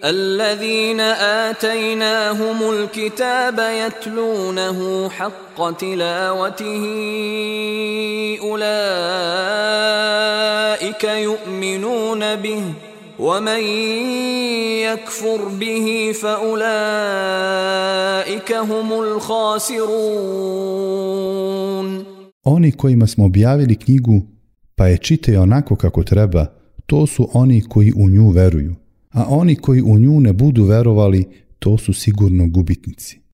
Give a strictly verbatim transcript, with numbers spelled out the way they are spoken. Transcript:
الذين آتيناهم الكتاب يتلونه حق تلاوته أولئك يؤمنون به ومن يكفر به فأولئك هم الخاسرون. Oni kojima smo objavili knjigu, pa je čitaju onako kako treba, to su oni koji u nju veruju, a oni koji u nju ne budu verovali, to su sigurno gubitnici.